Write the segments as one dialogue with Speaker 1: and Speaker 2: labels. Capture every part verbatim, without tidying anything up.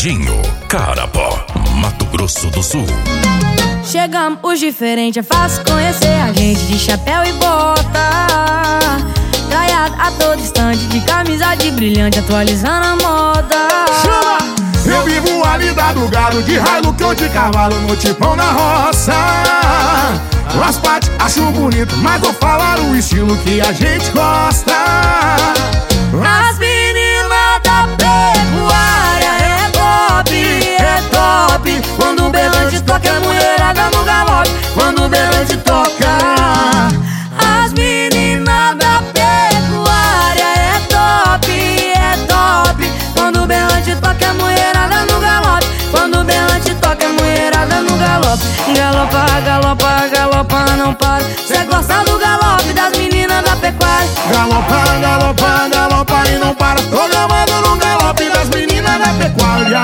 Speaker 1: Viadinho, Carapó, Mato Grosso do Sul.
Speaker 2: Chegamos os diferentes, é fácil conhecer a gente de chapéu e bota, traiado a todo instante, de camisa de brilhante, atualizando a moda.
Speaker 3: Chama! Eu vivo a lida do gado, de Hilux ou de cavalo, no tipão na roça. As partes acho bonito, mas vou falar o estilo que a gente gosta.
Speaker 2: As meninas da pecuária é top, é top. Quando o berrante toca é mulherada no galope. Quando o berrante toca, as meninas da pecuária é top, é top. Quando o berrante toca é mulherada no galope. Quando o berrante toca é mulherada no galope. Galopa, galopa, galopa, não para. Cê gosta do galope das meninas da pecuária.
Speaker 3: Galopa, galopa, galopa e não para. Tô gamando no galope das meninas da pecuária.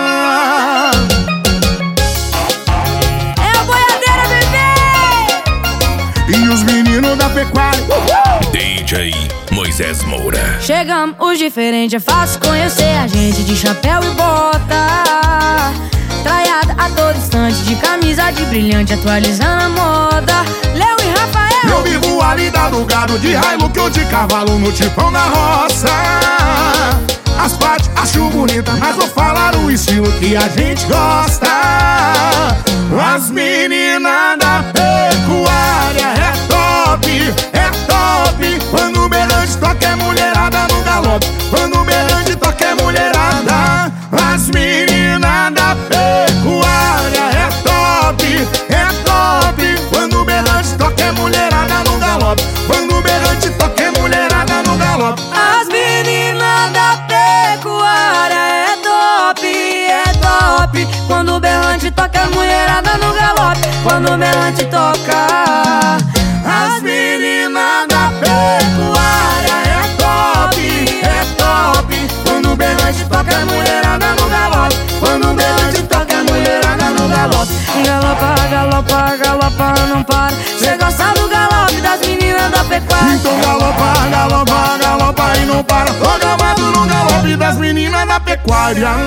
Speaker 2: É a boiadeira, bebê!
Speaker 3: E os meninos da pecuária. Uhul!
Speaker 1: D J Moisés Moura.
Speaker 2: Chegamos os diferentes, é fácil conhecer a gente de chapéu e bota, traiada a todo instante, de camisa de brilhante, atualizando a moda. Léo e Rafael.
Speaker 3: Eu vivo a lida do gado, de Hilux ou de cavalo, no tipão na roça. As partes acho bonita, mas vou falar o estilo que a gente gosta. As meninas da pecuária é top, é top. Quando o berrante toca é mulherada no galope. Quando o berrante toca é mulherada. As meninas da pecuária é top, é top. Quando o berrante toca é mulherada no galope. Quando o berrante toca é mulherada no galope.
Speaker 2: As meninas da pecuária é top, é top. Quando o berrante toca é mulherada no galope. Quando o berrante toca,
Speaker 3: as meninas da pecuária é top, é top. Quando o berrante toca é mulherada no galope. Quando o berrante toca é mulherada no galope.
Speaker 2: galopa, galopa, galopa, não para. Cê gosta do galope das meninas da pecuária.
Speaker 3: Então galopa, galopa, galopa e não para. Tô gamado no galope das meninas da pecuária.